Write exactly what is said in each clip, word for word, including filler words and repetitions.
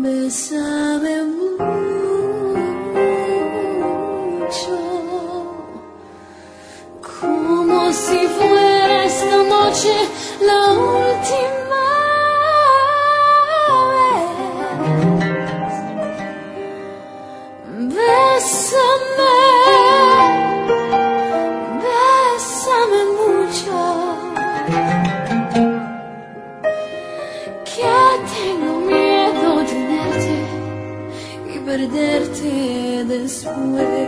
Bésame mucho, como si fuera esta noche la última vez. Bésame, bésame mucho, que tengo miedo de tenerte y perderte después.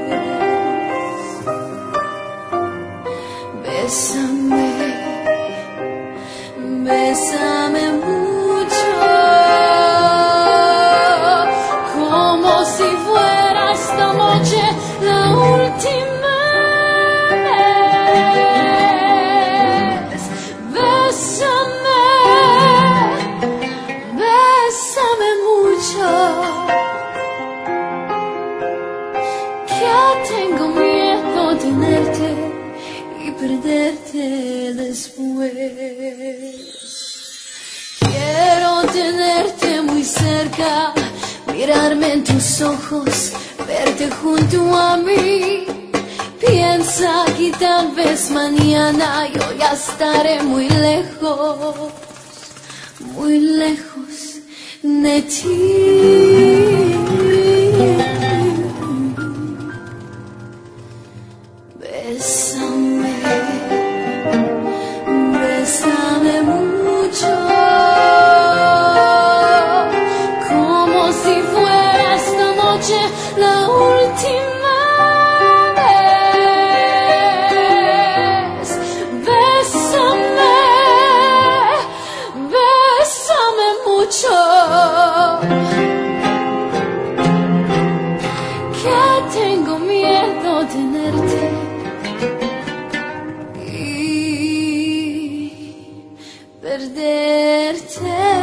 Bésame, bésame mucho, como si fuera esta noche la última vez. Bésame, bésame mucho, que tengo miedo de tenerte y perderte después. Quiero tenerte muy cerca, mirarme en tus ojos, verte junto a mí. Piensa que tal vez mañana yo ya estaré muy lejos, muy lejos de ti. Bésame, bésame mucho, como si fuera esta noche la última vez. Bésame, bésame mucho, que tengo miedo de tenerte y perderte.